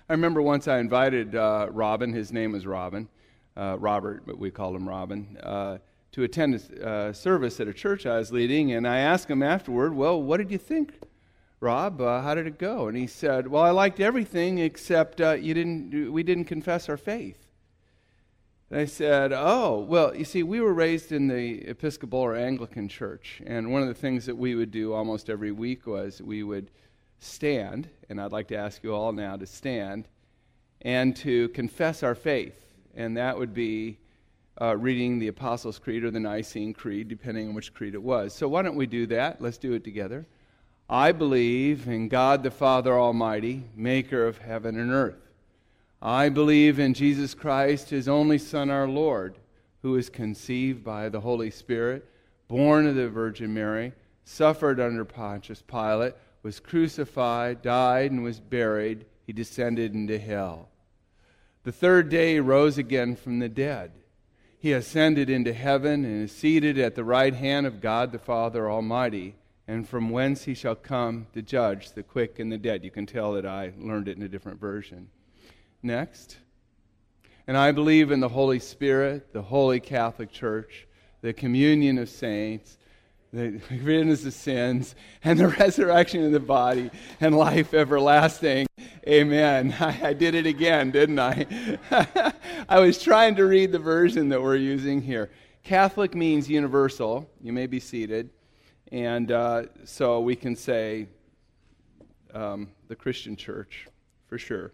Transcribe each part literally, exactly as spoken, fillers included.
I remember once I invited uh, Robin, his name is Robin, uh, Robert, but we called him Robin, uh, to attend a uh, service at a church I was leading, and I asked him afterward, well, what did you think, Rob? Uh, how did it go? And he said, well, I liked everything except uh, you didn't. we didn't confess our faith. And I said, oh, well, you see, we were raised in the Episcopal or Anglican church, and one of the things that we would do almost every week was we would stand, and I'd like to ask you all now to stand, and to confess our faith. And that would be uh, reading the Apostles' Creed or the Nicene Creed, depending on which creed it was. So why don't we do that? Let's do it together. I believe in God the Father Almighty, maker of heaven and earth. I believe in Jesus Christ, His only Son, our Lord, who was conceived by the Holy Spirit, born of the Virgin Mary, suffered under Pontius Pilate, was crucified, died, and was buried. He descended into hell. The third day He rose again from the dead. He ascended into heaven and is seated at the right hand of God the Father Almighty, and from whence He shall come to judge the quick and the dead. You can tell that I learned it in a different version. Next. And I believe in the Holy Spirit, the Holy Catholic Church, the communion of saints, the forgiveness of sins, and the resurrection of the body, and life everlasting. Amen. I, I did it again, didn't I? I was trying to read the version that we're using here. Catholic means universal. You may be seated. And uh, so we can say um, the Christian church, for sure.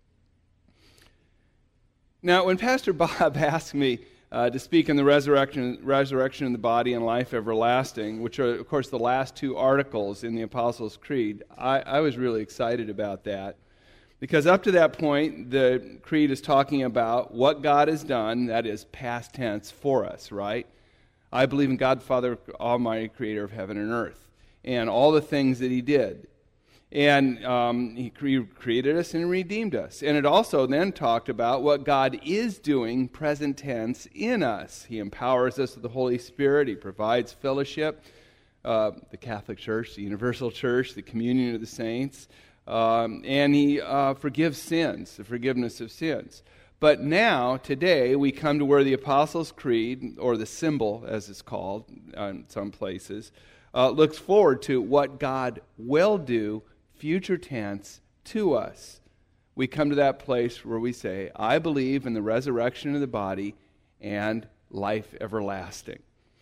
Now, when Pastor Bob asked me uh, to speak on the resurrection, resurrection of the body and life everlasting, which are, of course, the last two articles in the Apostles' Creed, I, I was really excited about that. Because up to that point, the Creed is talking about what God has done, that is past tense, for us, right? I believe in God the Father Almighty, creator of heaven and earth, and all the things that He did. And um, He cre- created us and redeemed us. And it also then talked about what God is doing, present tense, in us. He empowers us with the Holy Spirit. He provides fellowship, uh, the Catholic Church, the Universal Church, the communion of the saints. Um, and He uh, forgives sins, the forgiveness of sins. But now, today, we come to where the Apostles' Creed, or the symbol, as it's called in some places, uh, looks forward to what God will do, future tense, to us. We come to that place where we say, I believe in the resurrection of the body and life everlasting.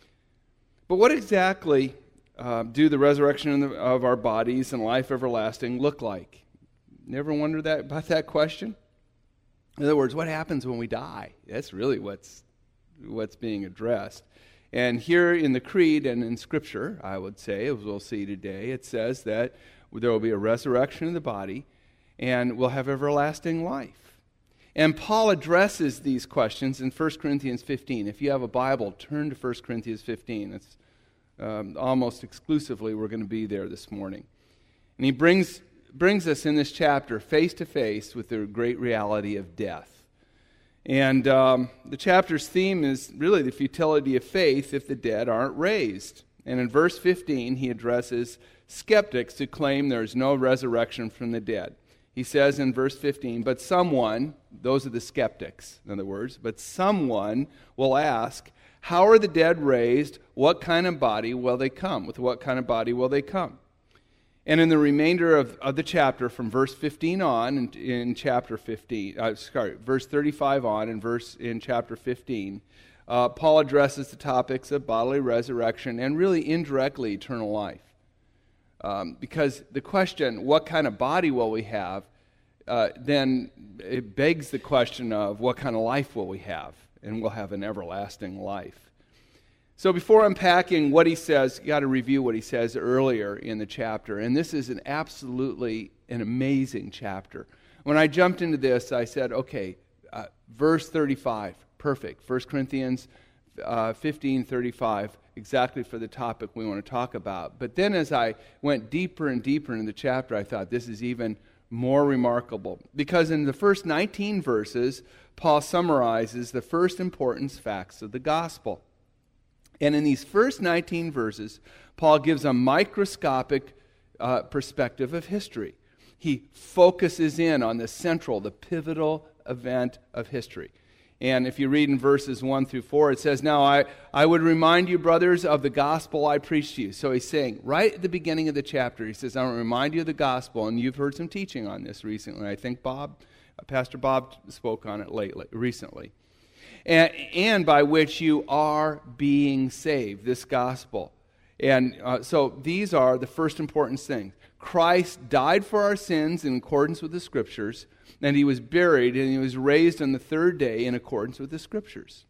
But what exactly uh, do the resurrection of, the, of our bodies and life everlasting look like? Never wondered that about that question? In other words, what happens when we die? That's really what's what's being addressed. And here in the Creed and in Scripture, I would say, as we'll see today, it says that there will be a resurrection of the body and we'll have everlasting life. And Paul addresses these questions in First Corinthians fifteen. If you have a Bible, turn to First Corinthians fifteen. It's um, almost exclusively we're going to be there this morning. And he brings... brings us in this chapter face to face with the great reality of death. And um, the chapter's theme is really the futility of faith if the dead aren't raised. And in verse fifteen, he addresses skeptics who claim there is no resurrection from the dead. He says in verse fifteen, but someone, those are the skeptics, in other words, but someone will ask, how are the dead raised? What kind of body will they come? With what kind of body will they come? And in the remainder of, of the chapter, from verse fifteen on, in, in chapter fifteen, uh, sorry, verse thirty-five on, in verse in chapter fifteen, uh, Paul addresses the topics of bodily resurrection and really indirectly eternal life. Um, because the question, what kind of body will we have, uh, then it begs the question of what kind of life will we have, and we'll have an everlasting life. So before unpacking what he says, you got to review what he says earlier in the chapter. And this is an absolutely an amazing chapter. When I jumped into this, I said, okay, uh, verse thirty-five, perfect. First Corinthians uh, fifteen thirty-five, exactly for the topic we want to talk about. But then as I went deeper and deeper into the chapter, I thought this is even more remarkable. Because in the first nineteen verses, Paul summarizes the first important facts of the gospel. And in these first nineteen verses, Paul gives a microscopic uh, perspective of history. He focuses in on the central, the pivotal event of history. And if you read in verses one through four, it says, Now I, I would remind you, brothers, of the gospel I preached to you. So he's saying, right at the beginning of the chapter, he says, I want to remind you of the gospel. And you've heard some teaching on this recently. I think Bob, uh, Pastor Bob spoke on it lately, recently. And, and by which you are being saved, this gospel. And uh, so these are the first important things. Christ died for our sins in accordance with the Scriptures, and he was buried, and he was raised on the third day in accordance with the Scriptures.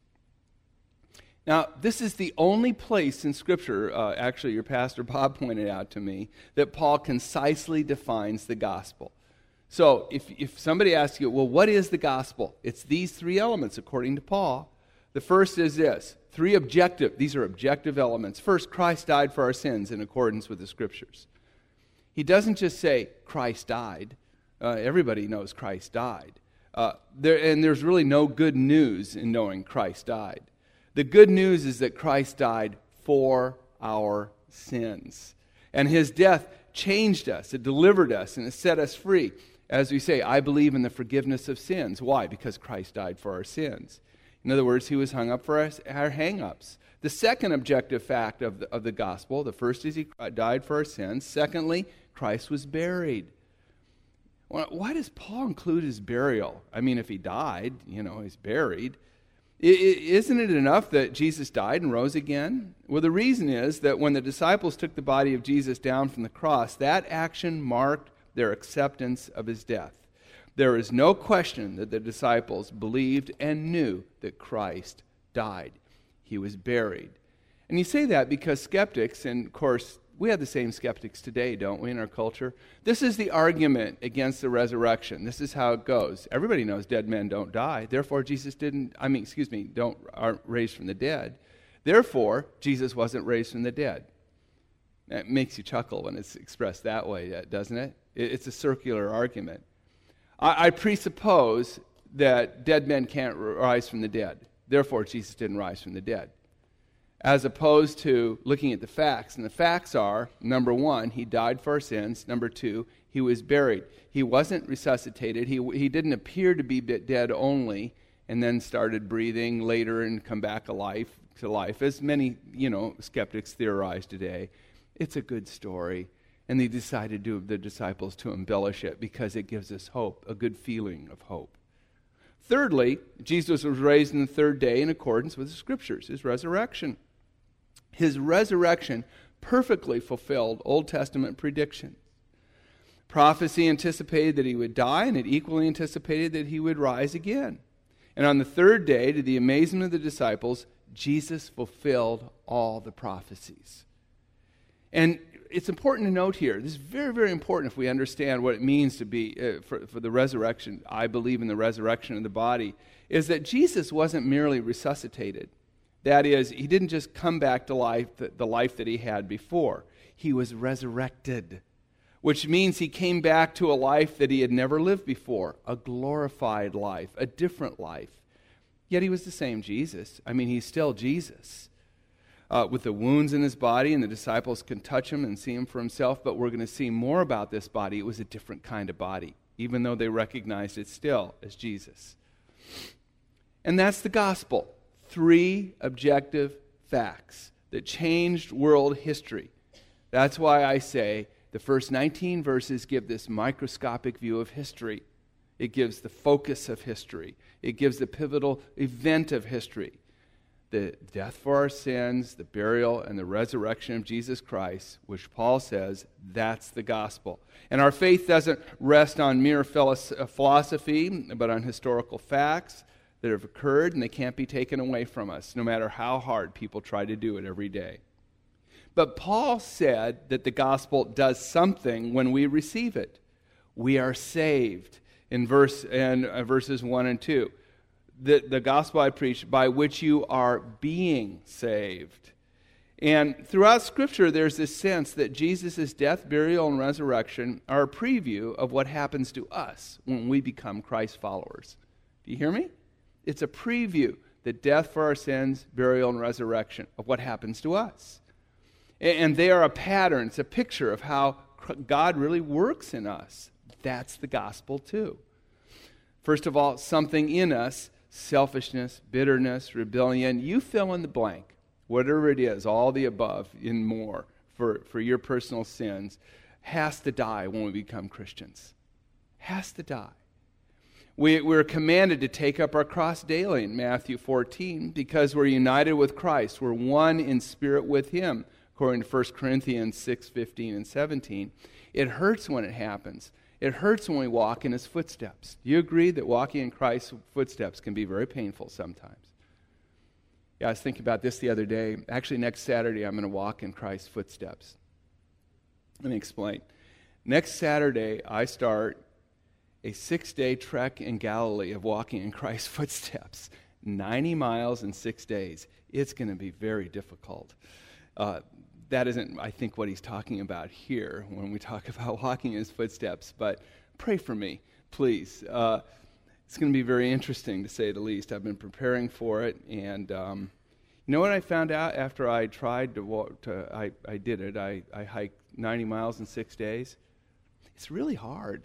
Now, this is the only place in Scripture, uh, actually your pastor Bob pointed out to me, that Paul concisely defines the gospel. So if, if somebody asks you, well, what is the gospel? It's these three elements, according to Paul. The first is this, three objective, these are objective elements. First, Christ died for our sins in accordance with the Scriptures. He doesn't just say Christ died. Uh, everybody knows Christ died. Uh, there, and there's really no good news in knowing Christ died. The good news is that Christ died for our sins. And his death changed us, it delivered us, and it set us free. As we say, I believe in the forgiveness of sins. Why? Because Christ died for our sins. In other words, he was hung up for our, our hang-ups. The second objective fact of the, of the gospel, the first is he died for our sins. Secondly, Christ was buried. Why does Paul include his burial? I mean, if he died, you know, he's buried. Isn't it enough that Jesus died and rose again? Well, the reason is that when the disciples took the body of Jesus down from the cross, that action marked their acceptance of his death. There is no question that the disciples believed and knew that Christ died. He was buried. And you say that because skeptics, and of course, we have the same skeptics today, don't we, in our culture? This is the argument against the resurrection. This is how it goes. Everybody knows dead men don't die. Therefore, Jesus didn't, I mean, excuse me, don't aren't raised from the dead. Therefore, Jesus wasn't raised from the dead. It makes you chuckle when it's expressed that way, doesn't it? It's a circular argument. I, I presuppose that dead men can't rise from the dead. Therefore, Jesus didn't rise from the dead. As opposed to looking at the facts. And the facts are, number one, he died for our sins. Number two, he was buried. He wasn't resuscitated. He, he didn't appear to be dead only and then started breathing later and come back alive to life, as many, you know, skeptics theorize today. It's a good story. And they decided to, the disciples to embellish it because it gives us hope, a good feeling of hope. Thirdly, Jesus was raised on the third day in accordance with the Scriptures, his resurrection. His resurrection perfectly fulfilled Old Testament prediction. Prophecy anticipated that he would die, and it equally anticipated that he would rise again. And on the third day, to the amazement of the disciples, Jesus fulfilled all the prophecies. And it's important to note here, this is very, very important if we understand what it means to be, uh, for, for the resurrection, I believe in the resurrection of the body, is that Jesus wasn't merely resuscitated. That is, he didn't just come back to life, the, the life that he had before. He was resurrected, which means he came back to a life that he had never lived before, a glorified life, a different life. Yet he was the same Jesus. I mean, he's still Jesus. Uh, with the wounds in his body, and the disciples can touch him and see him for himself, but we're going to see more about this body. It was a different kind of body, even though they recognized it still as Jesus. And that's the gospel. Three objective facts that changed world history. That's why I say the first nineteen verses give this microscopic view of history. It gives the focus of history. It gives the pivotal event of history. The death for our sins, the burial, and the resurrection of Jesus Christ, which Paul says, that's the gospel. And our faith doesn't rest on mere philosophy, but on historical facts that have occurred, and they can't be taken away from us, no matter how hard people try to do it every day. But Paul said that the gospel does something when we receive it. We are saved in verse in uh, verses one and two. The, the gospel I preach, by which you are being saved. And throughout Scripture, there's this sense that Jesus' death, burial, and resurrection are a preview of what happens to us when we become Christ followers. Do you hear me? It's a preview, the death for our sins, burial, and resurrection of what happens to us. And they are a pattern, it's a picture of how God really works in us That's the gospel too. First of all, something in us, selfishness, bitterness, rebellion, you fill in the blank. Whatever it is, all the above and more for, for your personal sins, has to die when we become Christians. Has to die. We, we're commanded to take up our cross daily in Matthew fourteen because we're united with Christ. We're one in spirit with Him, according to First Corinthians six, fifteen, and seventeen. It hurts when it happens. It hurts when we walk in His footsteps. Do you agree that walking in Christ's footsteps can be very painful sometimes? Yeah, I was thinking about this the other day. Actually, next Saturday, I'm going to walk in Christ's footsteps. Let me explain. Next Saturday, I start a six-day trek in Galilee of walking in Christ's footsteps. ninety miles in six days. It's going to be very difficult. Uh, that isn't, I think, what he's talking about here when we talk about walking in His footsteps. But pray for me, please. Uh, it's going to be very interesting, to say the least. I've been preparing for it, and um, you know what I found out after I tried to walk? To, I, I did it. I, I hiked ninety miles in six days. It's really hard.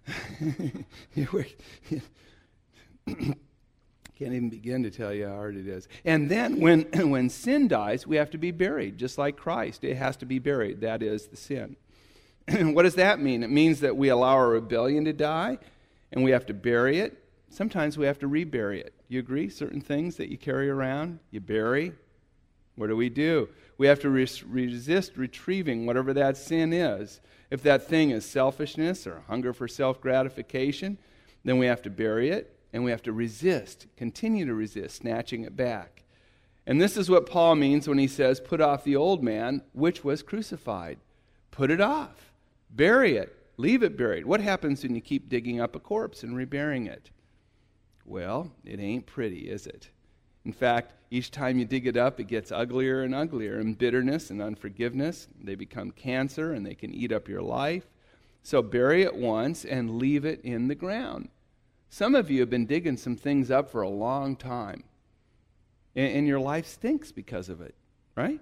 Can't even begin to tell you how hard it is. And then when, when sin dies, we have to be buried, just like Christ. It has to be buried. That is the sin. What does that mean? It means that we allow our rebellion to die, and we have to bury it. Sometimes we have to rebury it. You agree? Certain things that you carry around, you bury. What do we do? We have to res- resist retrieving whatever that sin is. If that thing is selfishness or hunger for self-gratification, then we have to bury it, and we have to resist, continue to resist, snatching it back. And this is what Paul means when he says, put off the old man, which was crucified. Put it off. Bury it. Leave it buried. What happens when you keep digging up a corpse and reburying it? Well, it ain't pretty, is it? In fact, each time you dig it up, it gets uglier and uglier. And bitterness and unforgiveness, they become cancer and they can eat up your life. So bury it once and leave it in the ground. Some of you have been digging some things up for a long time. And, and your life stinks because of it, right?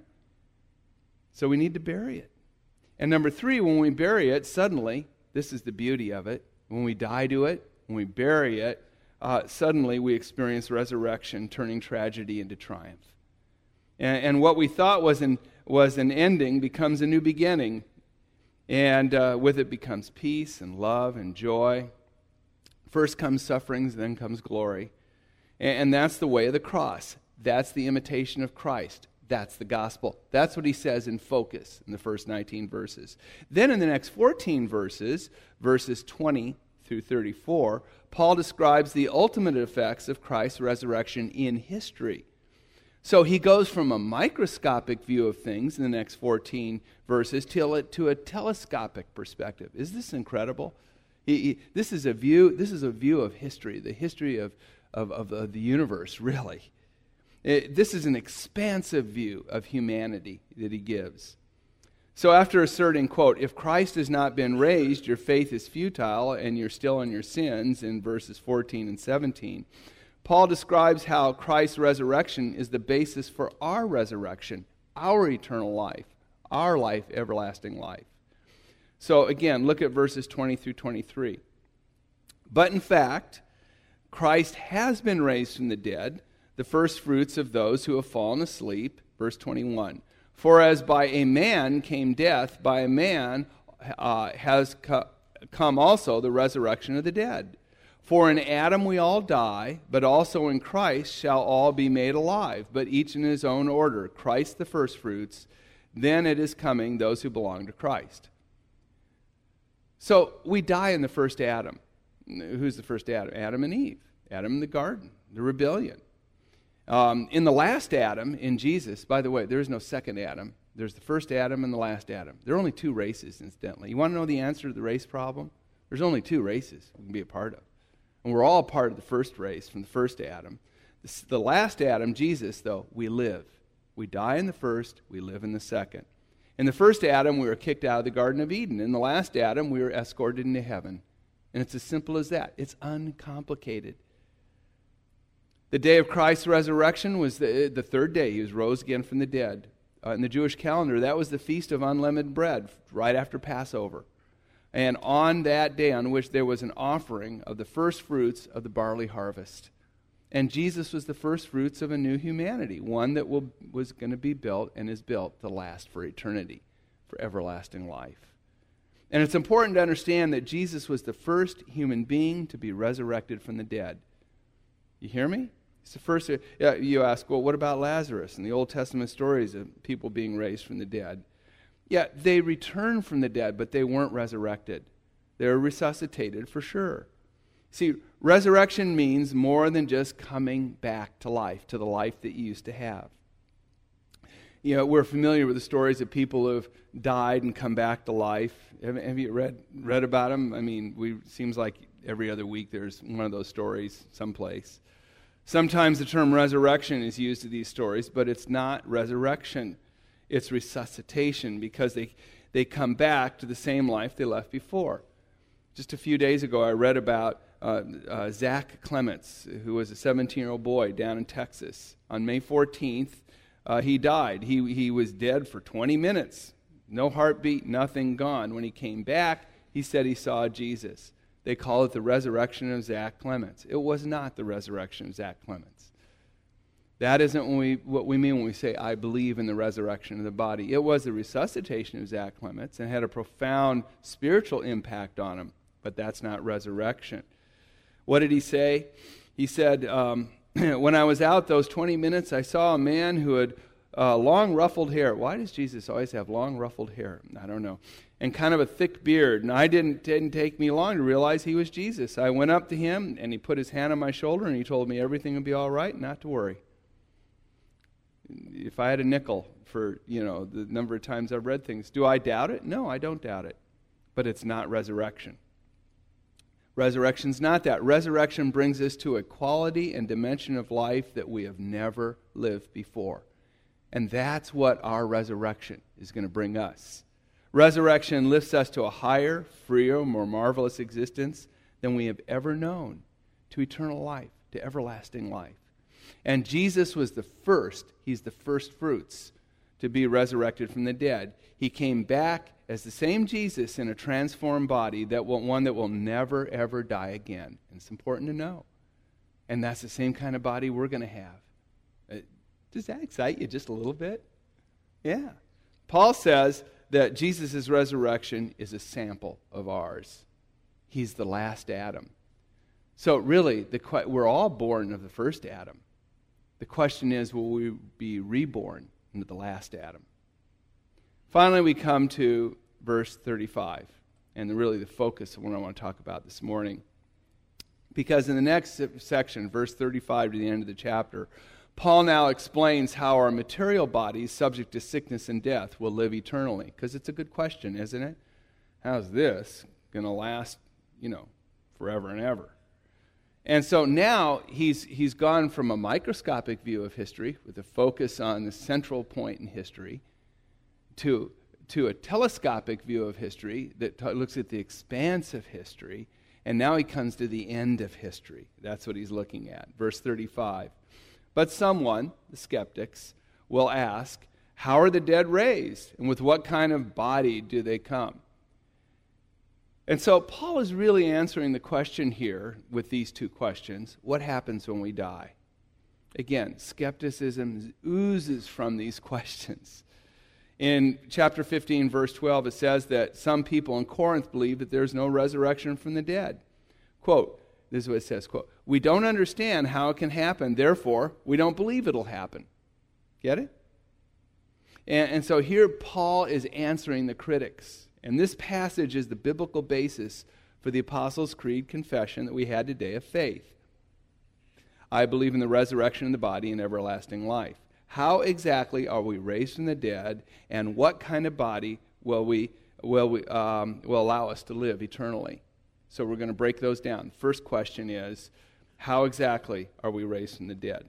So we need to bury it. And number three, when we bury it, suddenly, this is the beauty of it, when we die to it, when we bury it, Uh, suddenly we experience resurrection, turning tragedy into triumph. And, and what we thought was an, was an ending becomes a new beginning. And uh, with it becomes peace and love and joy. First comes sufferings, then comes glory. And, and that's the way of the cross. That's the imitation of Christ. That's the gospel. That's what he says in focus in the first nineteen verses. Then in the next fourteen verses, verses twenty through thirty-four, Paul describes the ultimate effects of Christ's resurrection in history. So he goes from a microscopic view of things in the next fourteen verses to a, to a telescopic perspective. Is this incredible? He, he, this is a view. This is a view of history, the history of of, of, of the universe. Really, it, this is an expansive view of humanity that he gives. So after asserting, quote, if Christ has not been raised, your faith is futile and you're still in your sins, in verses fourteen and seventeen, Paul describes how Christ's resurrection is the basis for our resurrection, our eternal life, our life, everlasting life. So again, look at verses twenty through twenty-three. But in fact, Christ has been raised from the dead, the first fruits of those who have fallen asleep, verse twenty-one. For as by a man came death, by a man uh, has co- come also the resurrection of the dead. For in Adam we all die, but also in Christ shall all be made alive, but each in his own order. Christ the firstfruits, then it is coming those who belong to Christ. So we die in the first Adam. Who's the first Adam? Adam and Eve. Adam in the garden, the rebellion. Um, in the last Adam, in Jesus, by the way, there is no second Adam. There's the first Adam and the last Adam. There are only two races, incidentally. You want to know the answer to the race problem? There's only two races we can be a part of. And we're all part of the first race from the first Adam. The, the last Adam, Jesus, though, we live. We die in the first, we live in the second. In the first Adam, we were kicked out of the Garden of Eden. In the last Adam, we were escorted into heaven. And it's as simple as that. It's uncomplicated. The day of Christ's resurrection was the, the third day. He was rose again from the dead. Uh, in the Jewish calendar, that was the Feast of Unleavened Bread, right after Passover. And on that day on which there was an offering of the first fruits of the barley harvest. And Jesus was the first fruits of a new humanity, one that will, was going to be built and is built to last for eternity, for everlasting life. And it's important to understand that Jesus was the first human being to be resurrected from the dead. You hear me? It's the first. Yeah, you ask, well, what about Lazarus and the Old Testament stories of people being raised from the dead? Yeah, they returned from the dead, but they weren't resurrected. They were resuscitated for sure. See, resurrection means more than just coming back to life, to the life that you used to have. You know, we're familiar with the stories of people who have died and come back to life. Have, have you read read about them? I mean, we seems like every other week there's one of those stories someplace. Sometimes the term resurrection is used in these stories, but it's not resurrection. It's resuscitation, because they, they come back to the same life they left before. Just a few days ago, I read about uh, uh, Zach Clements, who was a seventeen-year-old boy down in Texas. On May fourteenth, uh, he died. He, he was dead for twenty minutes. No heartbeat, nothing, gone. When he came back, he said he saw Jesus. They call it the resurrection of Zach Clements. It was not the resurrection of Zach Clements. That isn't when we, what we mean when we say, I believe in the resurrection of the body. It was the resuscitation of Zach Clements and had a profound spiritual impact on him, but that's not resurrection. What did he say? He said, um, when I was out those twenty minutes, I saw a man who had uh, long ruffled hair. Why does Jesus always have long ruffled hair? I don't know. And kind of a thick beard. And I didn't didn't take me long to realize he was Jesus. I went up to him, and he put his hand on my shoulder, and he told me everything would be all right, not to worry. If I had a nickel for, you know, the number of times I've read things, do I doubt it? No, I don't doubt it. But it's not resurrection. Resurrection's not that. Resurrection brings us to a quality and dimension of life that we have never lived before. And that's what our resurrection is going to bring us. Resurrection lifts us to a higher, freer, more marvelous existence than we have ever known, to eternal life, to everlasting life. And Jesus was the first, he's the first fruits to be resurrected from the dead. He came back as the same Jesus in a transformed body, that will, one that will never, ever die again. And it's important to know. And that's the same kind of body we're going to have. Uh, does that excite you just a little bit? Yeah. Paul says that Jesus' resurrection is a sample of ours. He's the last Adam. So really, the, we're all born of the first Adam. The question is, will we be reborn into the last Adam? Finally, we come to verse thirty-five, and really the focus of what I want to talk about this morning. Because in the next section, verse thirty-five to the end of the chapter, Paul now explains how our material bodies, subject to sickness and death, will live eternally. Because it's a good question, isn't it? How's this going to last, you know, forever and ever? And so now he's he's gone from a microscopic view of history with a focus on the central point in history to, to a telescopic view of history that t- looks at the expanse of history. And now he comes to the end of history. That's what he's looking at. Verse thirty-five. But someone, the skeptics, will ask, how are the dead raised? And with what kind of body do they come? And so Paul is really answering the question here with these two questions. What happens when we die? Again, skepticism oozes from these questions. In chapter fifteen, verse twelve, it says that some people in Corinth believe that there's no resurrection from the dead. Quote, this is what it says, quote, we don't understand how it can happen, therefore we don't believe it'll happen. Get it? And, and so here Paul is answering the critics. And this passage is the biblical basis for the Apostles' Creed confession that we had today of faith. I believe in the resurrection of the body and everlasting life. How exactly are we raised from the dead, and what kind of body will we will we um, will allow us to live eternally? So we're going to break those down. First question is, how exactly are we raised from the dead?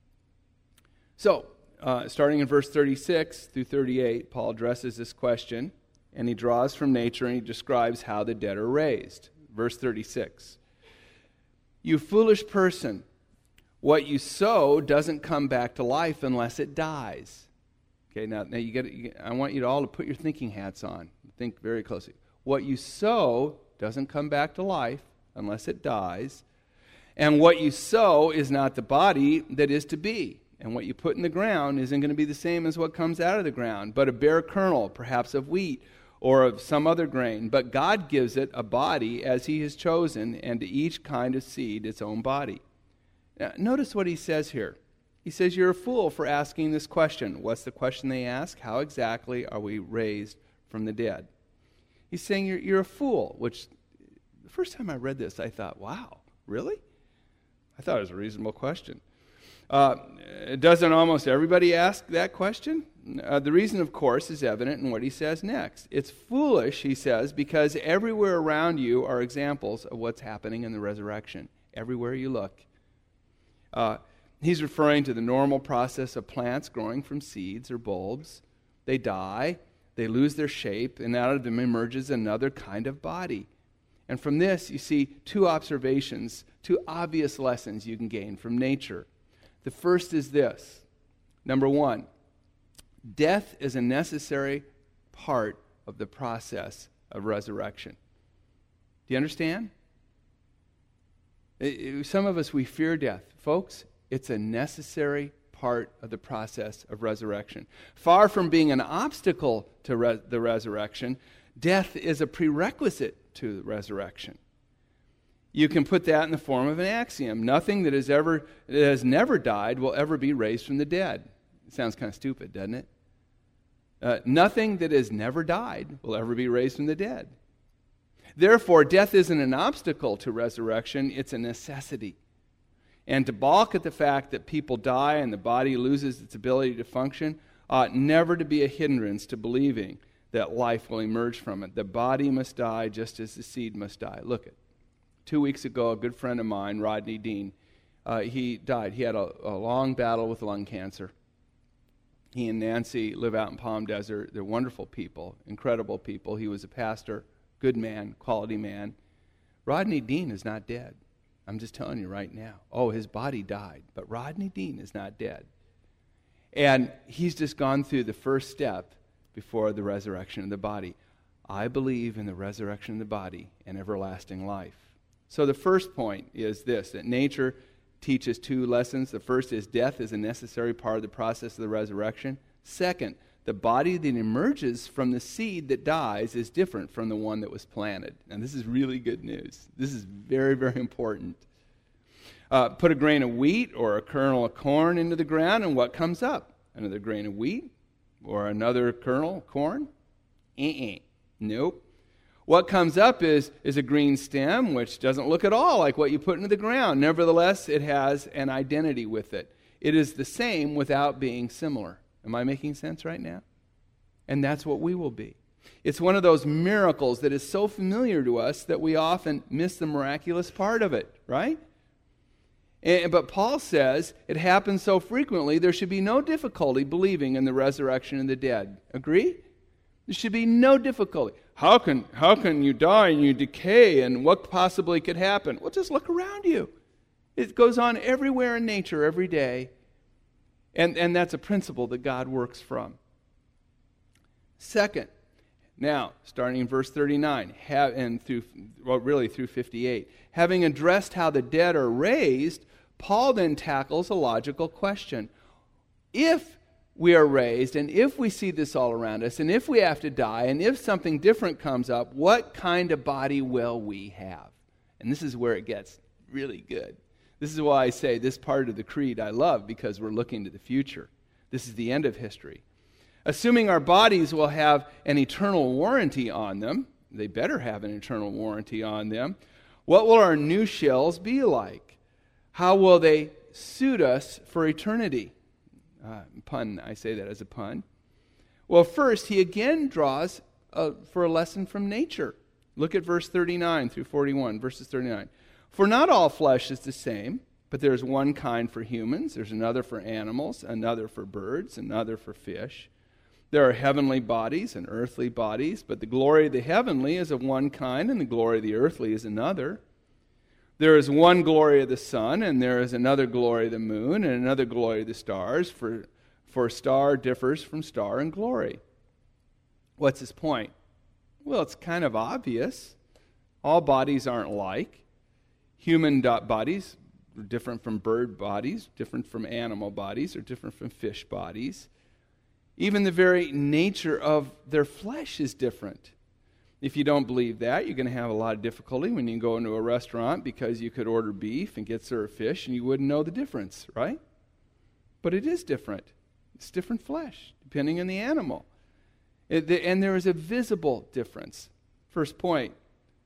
So, uh, starting in verse thirty-six through thirty-eight, Paul addresses this question. And he draws from nature and he describes how the dead are raised. Verse thirty-six. You foolish person, what you sow doesn't come back to life unless it dies. Okay, now, now you get, you get, I want you to all to put your thinking hats on. Think very closely. What you sow doesn't come back to life unless it dies. And what you sow is not the body that is to be. And what you put in the ground isn't going to be the same as what comes out of the ground, but a bare kernel, perhaps of wheat or of some other grain. But God gives it a body as he has chosen, and to each kind of seed its own body. Now, notice what he says here. He says, you're a fool for asking this question. What's the question they ask? How exactly are we raised from the dead? He's saying you're, you're a fool, which the first time I read this, I thought, wow, really? I thought it was a reasonable question. Uh, doesn't almost everybody ask that question? Uh, the reason, of course, is evident in what he says next. It's foolish, he says, because everywhere around you are examples of what's happening in the resurrection. Everywhere you look. Uh, he's referring to the normal process of plants growing from seeds or bulbs. They die, they lose their shape, and out of them emerges another kind of body. And from this, you see two observations, two obvious lessons you can gain from nature. The first is this. Number one, death is a necessary part of the process of resurrection. Do you understand? It, it, some of us, we fear death. Folks, it's a necessary part of the process of resurrection. Far from being an obstacle to re- the resurrection, death is a prerequisite to the resurrection. You can put that in the form of an axiom. Nothing that has ever that has never died will ever be raised from the dead. It sounds kind of stupid, doesn't it? Uh, nothing that has never died will ever be raised from the dead. Therefore, death isn't an obstacle to resurrection, it's a necessity. And to balk at the fact that people die and the body loses its ability to function ought never to be a hindrance to believing that life will emerge from it. The body must die just as the seed must die. Look at Two weeks ago, a good friend of mine, Rodney Dean, uh, he died. He had a, a long battle with lung cancer. He and Nancy live out in Palm Desert. They're wonderful people, incredible people. He was a pastor, good man, quality man. Rodney Dean is not dead. I'm just telling you right now. Oh, his body died, but Rodney Dean is not dead. And he's just gone through the first step before the resurrection of the body. I believe in the resurrection of the body and everlasting life. So the first point is this, that nature teaches two lessons. The first is death is a necessary part of the process of the resurrection. Second, the body that emerges from the seed that dies is different from the one that was planted. And this is really good news. This is very, very important. Uh, put a grain of wheat or a kernel of corn into the ground, and what comes up? Another grain of wheat or another kernel of corn? Uh-uh. Nope. What comes up is, is a green stem, which doesn't look at all like what you put into the ground. Nevertheless, it has an identity with it. It is the same without being similar. Am I making sense right now? And that's what we will be. It's one of those miracles that is so familiar to us that we often miss the miraculous part of it, right? And, but Paul says it happens so frequently, there should be no difficulty believing in the resurrection of the dead. Agree? There should be no difficulty. How can how can you die and you decay, and what possibly could happen? Well, just look around you. It goes on everywhere in nature every day. And, and that's a principle that God works from. Second, now, starting in verse thirty-nine, have, and through, well, really through fifty-eight, having addressed how the dead are raised, Paul then tackles a logical question. If we are raised, and if we see this all around us, and if we have to die, and if something different comes up, what kind of body will we have? And this is where it gets really good. This is why I say this part of the creed I love, because we're looking to the future. This is the end of history. Assuming our bodies will have an eternal warranty on them, they better have an eternal warranty on them, what will our new shells be like? How will they suit us for eternity? Uh, pun, I say that as a pun. Well, first, he again draws uh, for a lesson from nature. Look at verse thirty-nine through forty-one, verses thirty-nine. For not all flesh is the same, but there's one kind for humans, there's another for animals, another for birds, another for fish. There are heavenly bodies and earthly bodies, but the glory of the heavenly is of one kind, and the glory of the earthly is another. There is one glory of the sun, and there is another glory of the moon, and another glory of the stars, for, for star differs from star in glory. What's his point? Well, it's kind of obvious. All bodies aren't alike. Human bodies are different from bird bodies, different from animal bodies, or different from fish bodies. Even the very nature of their flesh is different. If you don't believe that, you're going to have a lot of difficulty when you go into a restaurant because you could order beef and get served fish and you wouldn't know the difference, right? But it is different. It's different flesh, depending on the animal. It, the, and there is a visible difference. First point.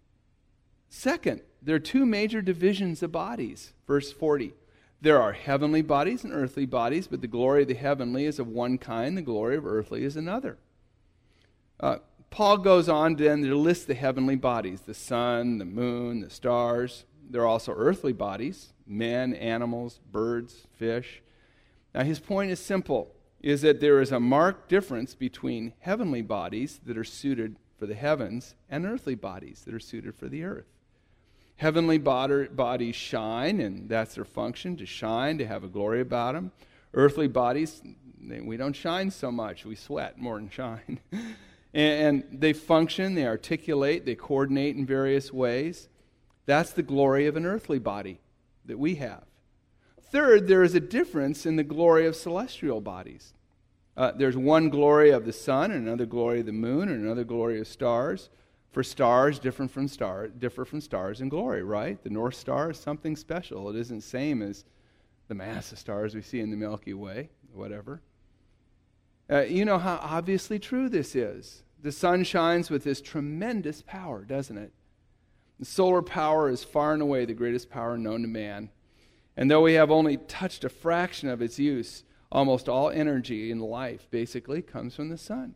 Second, there are two major divisions of bodies. Verse forty. There are heavenly bodies and earthly bodies, but the glory of the heavenly is of one kind, the glory of earthly is another. Uh, Paul goes on then to list the heavenly bodies, the sun, the moon, the stars. There are also earthly bodies, men, animals, birds, fish. Now his point is simple, is that there is a marked difference between heavenly bodies that are suited for the heavens and earthly bodies that are suited for the earth. Heavenly bodies shine, and that's their function, to shine, to have a glory about them. Earthly bodies, we don't shine so much. We sweat more than shine. And they function, they articulate, they coordinate in various ways. That's the glory of an earthly body that we have. Third, there is a difference in the glory of celestial bodies. Uh, there's one glory of the sun, and another glory of the moon, and another glory of stars. For stars, different from star, differ from stars in glory, right? The North Star is something special. It isn't the same as the mass of stars we see in the Milky Way, whatever. Uh, you know how obviously true this is. The sun shines with this tremendous power, doesn't it? The solar power is far and away the greatest power known to man. And though we have only touched a fraction of its use, almost all energy in life basically comes from the sun.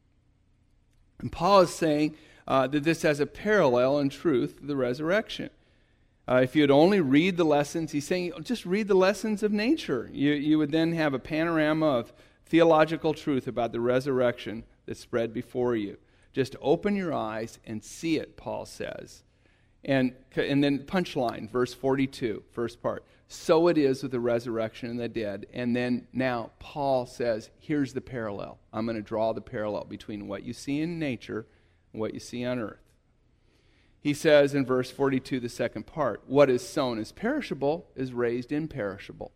And Paul is saying uh, that this has a parallel in truth to the resurrection. Uh, if you'd only read the lessons, he's saying just read the lessons of nature. You, you would then have a panorama of theological truth about the resurrection that's spread before you. Just open your eyes and see it, Paul says. And, and then punchline, verse forty-two, first part. So it is with the resurrection of the dead. And then now Paul says, here's the parallel. I'm going to draw the parallel between what you see in nature and what you see on earth. He says in verse forty-two, the second part, what is sown as perishable is raised imperishable.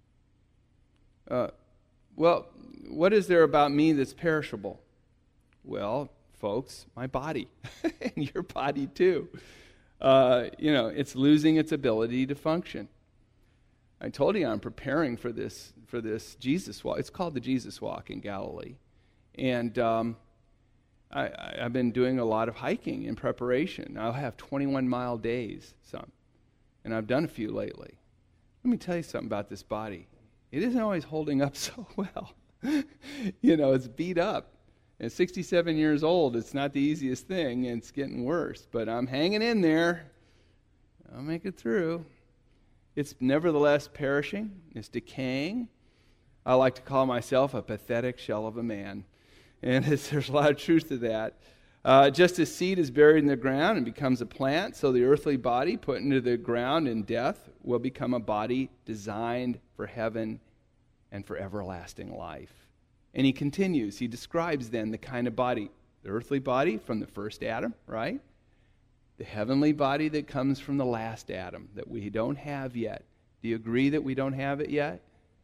Uh, well, what is there about me that's perishable? Well, folks, my body, and your body too. Uh, you know, it's losing its ability to function. I told you I'm preparing for this for this Jesus walk. It's called the Jesus Walk in Galilee, and um, I, I, I've been doing a lot of hiking in preparation. I'll have twenty-one mile days, some, and I've done a few lately. Let me tell you something about this body. It isn't always holding up so well. You know, it's beat up. At sixty-seven years old, it's not the easiest thing, and it's getting worse. But I'm hanging in there. I'll make it through. It's nevertheless perishing. It's decaying. I like to call myself a pathetic shell of a man. And it's, there's a lot of truth to that. Uh, just as seed is buried in the ground and becomes a plant, so the earthly body put into the ground in death will become a body designed for heaven and for everlasting life. And he continues. He describes then the kind of body, the earthly body from the first Adam, right? The heavenly body that comes from the last Adam that we don't have yet. Do you agree that we don't have it yet?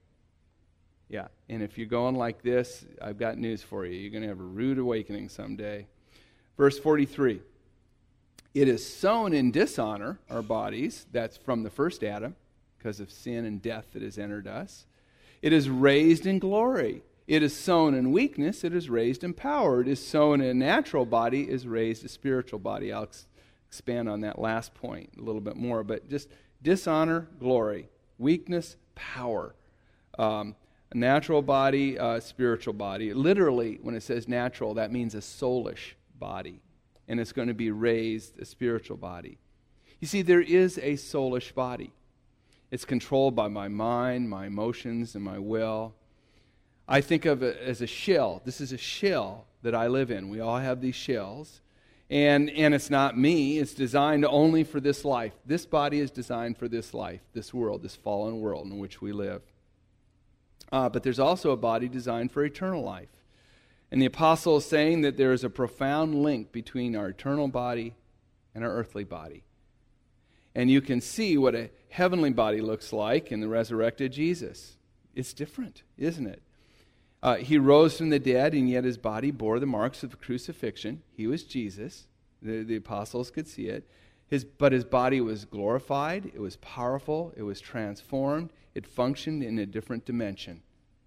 Yeah. And if you're going like this, I've got news for you. You're going to have a rude awakening someday. Verse forty-three. It is sown in dishonor, our bodies, that's from the first Adam, because of sin and death that has entered us. It is raised in glory. It is sown in weakness. It is raised in power. It is sown in a natural body. It is raised a spiritual body. I'll ex- expand on that last point a little bit more. But just dishonor, glory. Weakness, power. Um, a natural body, uh, spiritual body. Literally, when it says natural, that means a soulish body. And it's going to be raised a spiritual body. You see, there is a soulish body. It's controlled by my mind, my emotions, and my will. I think of it as a shell. This is a shell that I live in. We all have these shells. And, and it's not me. It's designed only for this life. This body is designed for this life, this world, this fallen world in which we live. Uh, but there's also a body designed for eternal life. And the apostle is saying that there is a profound link between our eternal body and our earthly body. And you can see what a heavenly body looks like in the resurrected Jesus. It's different, isn't it? Uh, he rose from the dead, and yet his body bore the marks of crucifixion. He was Jesus. The, the apostles could see it. His, but his body was glorified. It was powerful. It was transformed. It functioned in a different dimension.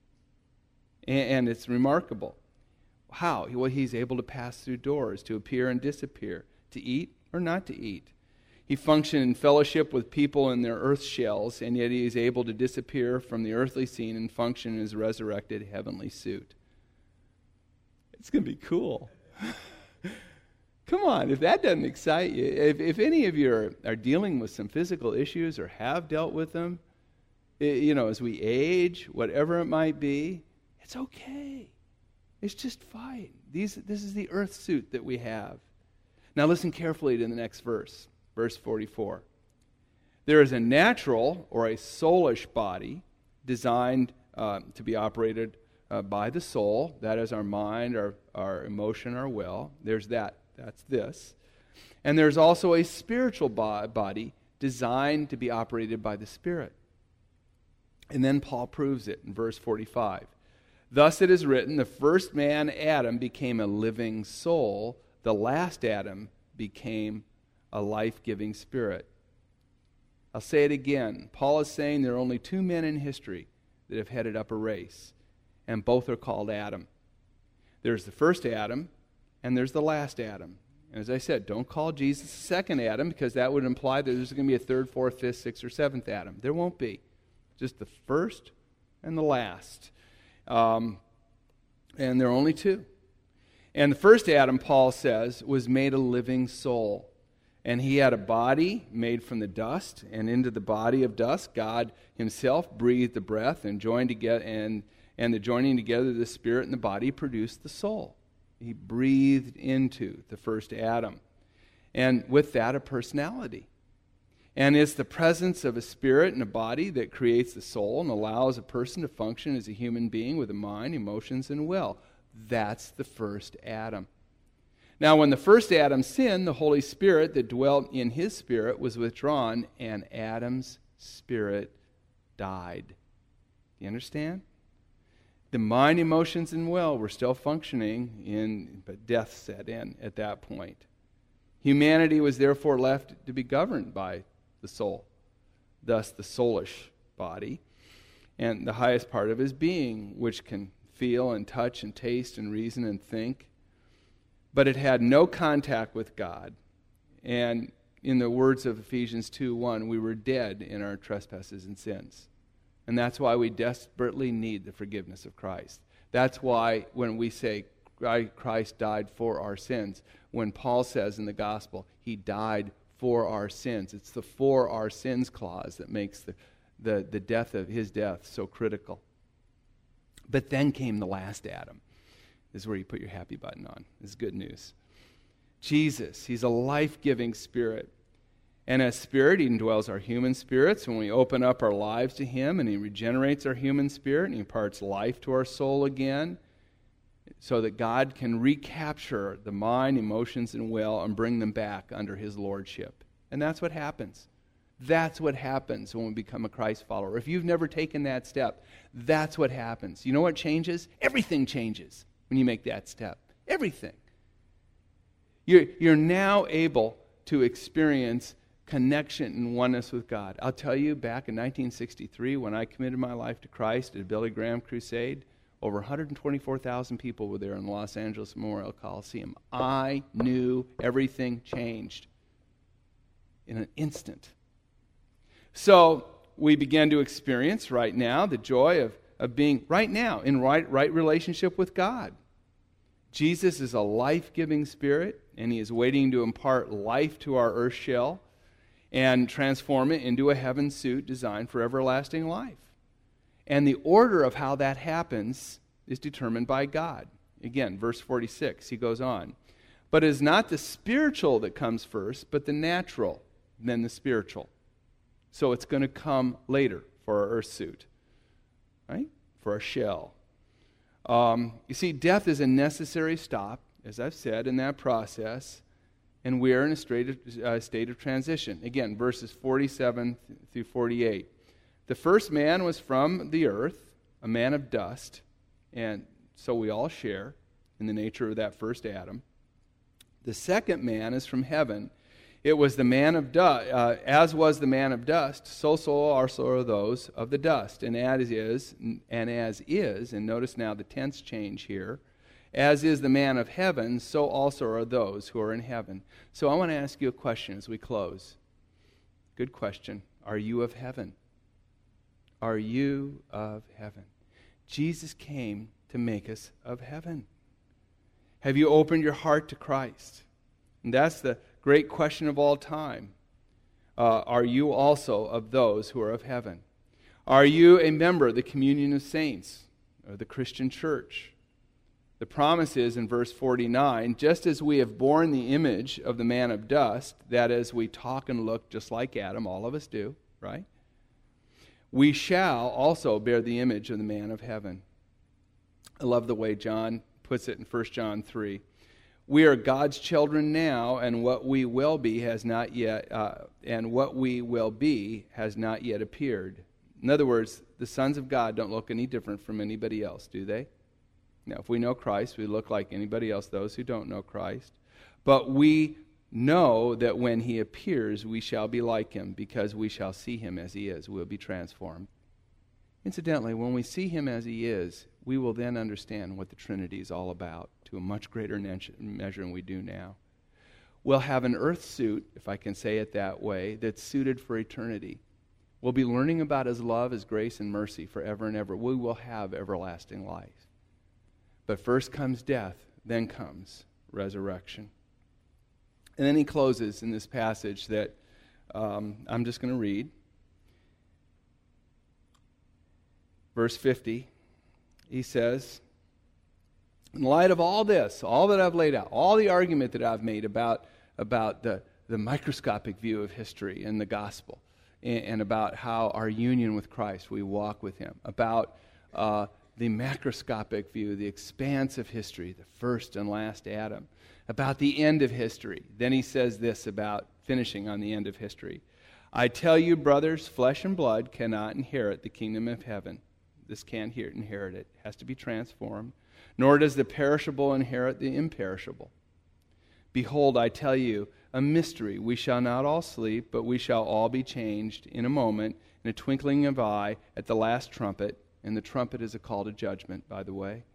And, and it's remarkable. How? Well, he's able to pass through doors, to appear and disappear, to eat or not to eat. He functioned in fellowship with people in their earth shells, and yet he is able to disappear from the earthly scene and function in his resurrected heavenly suit. It's going to be cool. Come on, if that doesn't excite you, if, if any of you are, are dealing with some physical issues or have dealt with them, it, you know, as we age, whatever it might be, it's okay. It's just fine. These, this is the earth suit that we have. Now listen carefully to the next verse. Verse forty-four. There is a natural or a soulish body designed uh, to be operated uh, by the soul. That is our mind, our, our emotion, our will. There's that. That's this. And there's also a spiritual bo- body designed to be operated by the Spirit. And then Paul proves it in verse forty-five. Thus it is written, the first man, Adam, became a living soul. The last Adam became a life-giving spirit. I'll say it again. Paul is saying there are only two men in history that have headed up a race, and both are called Adam. There's the first Adam, and there's the last Adam. And as I said, don't call Jesus the second Adam, because that would imply that there's going to be a third, fourth, fifth, sixth, or seventh Adam. There won't be. Just the first and the last. Um, and there are only two. And the first Adam, Paul says, was made a living soul. And he had a body made from the dust, and into the body of dust, God himself breathed the breath, and joined together, and, and the joining together of the spirit and the body produced the soul. He breathed into the first Adam. And with that, a personality. And it's the presence of a spirit and a body that creates the soul and allows a person to function as a human being with a mind, emotions, and will. That's the first Adam. Now, when the first Adam sinned, the Holy Spirit that dwelt in his spirit was withdrawn, and Adam's spirit died. Do you understand? The mind, emotions, and will were still functioning, in, but death set in at that point. Humanity was therefore left to be governed by the soul, thus the soulish body, and the highest part of his being, which can feel and touch and taste and reason and think. But it had no contact with God. And in the words of Ephesians two one, we were dead in our trespasses and sins. And that's why we desperately need the forgiveness of Christ. That's why when we say Christ died for our sins, when Paul says in the gospel, he died for our sins, it's the for our sins clause that makes the, the, the death of his death so critical. But then came the last Adam. This is where you put your happy button on. This is good news. Jesus, he's a life-giving spirit. And as spirit, he indwells our human spirits. When we open up our lives to him, and he regenerates our human spirit, and he imparts life to our soul again, so that God can recapture the mind, emotions, and will and bring them back under his lordship. And that's what happens. That's what happens when we become a Christ follower. If you've never taken that step, that's what happens. You know what changes? Everything changes when you make that step. Everything. You're, you're now able to experience connection and oneness with God. I'll tell you, back in nineteen sixty-three, when I committed my life to Christ at a Billy Graham crusade, over one hundred twenty-four thousand people were there in the Los Angeles Memorial Coliseum. I knew everything changed in an instant. So we began to experience right now the joy of, of being right now in right, right relationship with God. Jesus is a life-giving spirit, and he is waiting to impart life to our earth shell and transform it into a heaven suit designed for everlasting life. And the order of how that happens is determined by God. Again, verse forty-six, he goes on. But it is not the spiritual that comes first, but the natural, then the spiritual. So it's going to come later for our earth suit, right? For our shell. Um, you see, death is a necessary stop, as I've said, in that process, and we are in a state of, uh, state of transition. Again, verses forty-seven through forty-eight. The first man was from the earth, a man of dust, and so we all share in the nature of that first Adam. The second man is from heaven. It was the man of dust, uh, as was the man of dust, so so also are those of the dust. And as is, and as is, and notice now the tense change here, as is the man of heaven, so also are those who are in heaven. So I want to ask you a question as we close. Good question. Are you of heaven? Are you of heaven? Jesus came to make us of heaven. Have you opened your heart to Christ? And that's the great question of all time. Uh, are you also of those who are of heaven? Are you a member of the communion of saints, or the Christian church? The promise is in verse forty-nine, just as we have borne the image of the man of dust, that is, we talk and look just like Adam, all of us do, right? We shall also bear the image of the man of heaven. I love the way John puts it in First John three. We are God's children now, and what we will be has not yet, uh, and what we will be has not yet appeared. In other words, the sons of God don't look any different from anybody else, do they? Now, if we know Christ, we look like anybody else, those who don't know Christ. But we know that when he appears, we shall be like him, because we shall see him as he is. We'll be transformed. Incidentally, when we see him as he is, we will then understand what the Trinity is all about to a much greater measure than we do now. We'll have an earth suit, if I can say it that way, that's suited for eternity. We'll be learning about his love, his grace, and mercy forever and ever. We will have everlasting life. But first comes death, then comes resurrection. And then he closes in this passage that um, I'm just going to read. Verse fifty, he says, in light of all this, all that I've laid out, all the argument that I've made about, about the, the microscopic view of history and the gospel, and, and about how our union with Christ, we walk with him, about uh, the macroscopic view, the expanse of history, the first and last Adam, about the end of history. Then he says this about finishing on the end of history. I tell you, brothers, flesh and blood cannot inherit the kingdom of heaven. This can't inherit it. It has to be transformed. Nor does the perishable inherit the imperishable. Behold, I tell you a mystery. We shall not all sleep, but we shall all be changed in a moment, in a twinkling of an eye, at the last trumpet. And the trumpet is a call to judgment, by the way.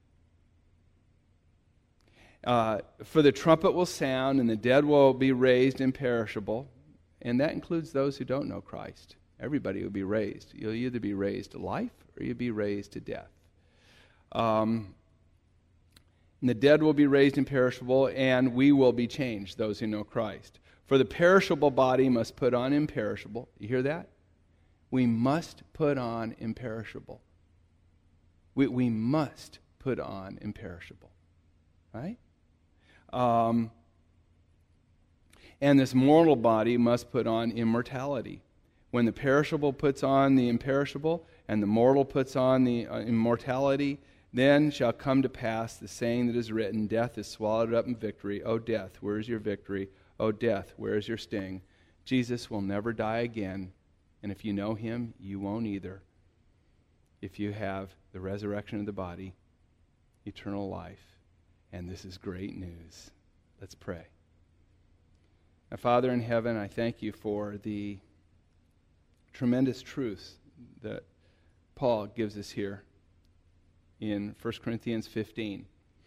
Uh, for the trumpet will sound, and the dead will be raised imperishable. And that includes those who don't know Christ. Everybody will be raised. You'll either be raised to life or you'll be raised to death. Um, and the dead will be raised imperishable, and we will be changed, those who know Christ. For the perishable body must put on imperishable. You hear that? We must put on imperishable. We, we must put on imperishable. Right? Um, and this mortal body must put on immortality. When the perishable puts on the imperishable, and the mortal puts on the uh, immortality, then shall come to pass the saying that is written, death is swallowed up in victory. O death, where is your victory? O death, where is your sting? Jesus will never die again, and if you know him, you won't either. If you have the resurrection of the body, eternal life, and this is great news. Let's pray. Now, Father in heaven, I thank you for the tremendous truths that Paul gives us here in First Corinthians fifteen.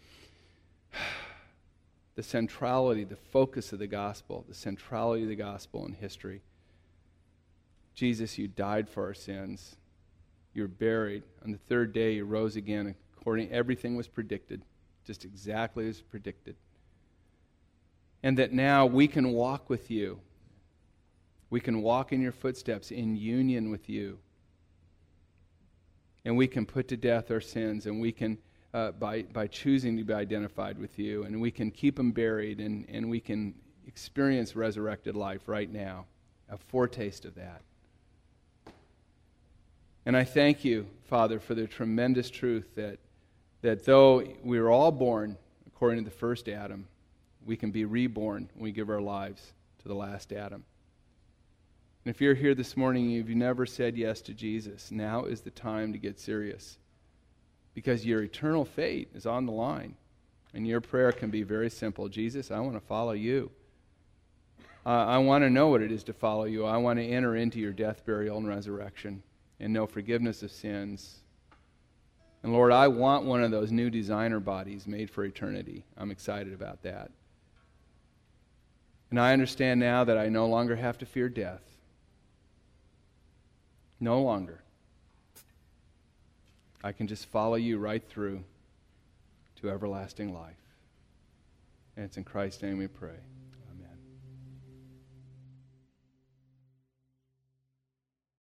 The centrality, the focus of the gospel, the centrality of the gospel in history. Jesus, you died for our sins. You were buried. On the third day, you rose again. According, everything was predicted, just exactly as predicted. And that now we can walk with you. We can walk in your footsteps in union with you. And we can put to death our sins, and we can, uh, by, by choosing to be identified with you, and we can keep them buried, and, and we can experience resurrected life right now, a foretaste of that. And I thank you, Father, for the tremendous truth that, that though we were all born according to the first Adam, we can be reborn when we give our lives to the last Adam. And if you're here this morning and you've never said yes to Jesus, now is the time to get serious, because your eternal fate is on the line. And your prayer can be very simple. Jesus, I want to follow you. Uh, I want to know what it is to follow you. I want to enter into your death, burial, and resurrection and know forgiveness of sins. And Lord, I want one of those new designer bodies made for eternity. I'm excited about that. And I understand now that I no longer have to fear death. No longer. I can just follow you right through to everlasting life. And it's in Christ's name we pray.